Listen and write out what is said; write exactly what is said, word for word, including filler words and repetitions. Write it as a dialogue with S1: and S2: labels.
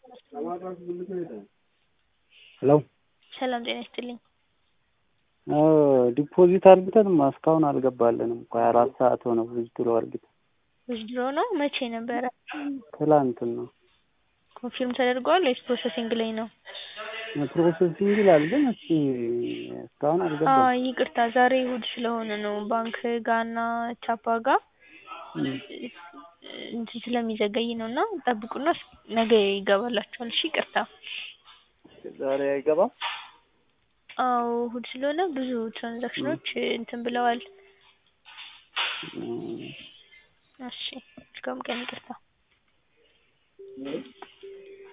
S1: ሄሎ
S2: ሰላም ጤና ይስጥልኝ።
S1: አዎ ዲፖዚት አርግተን እስካሁን አልገባልንም እኮ ሃያ አራት ሰዓት ሆነው ዊዝድሮ አርግተን።
S2: ዊዝድሮ ነው? መቼ ነበረ?
S1: ትላንትና።
S2: ኮንፊርም ተደርጓል ወይስ ፕሮሰሲንግ ላይ ነው?
S1: ፕሮሰሲንግ ይላል ግን እስኪ እስካሁን አልገባም።
S2: አዎ ይቅርታ ዛሬ እሑድ ስለሆነ ነው ባንክ ጋርና ቻፓ ጋር እንትን ስለሚዘገይ ነውና ጠብቁና ነገ ይገባላችኋል። እሺ ይቅርታ።
S1: ዛሬ አይገባም?
S2: አዎ እሑድ ስለሆነ ብዙ ትራንዛክሽኖች እንትን ብለዋል። እሺ መልካም ቀን። ይቅርታ።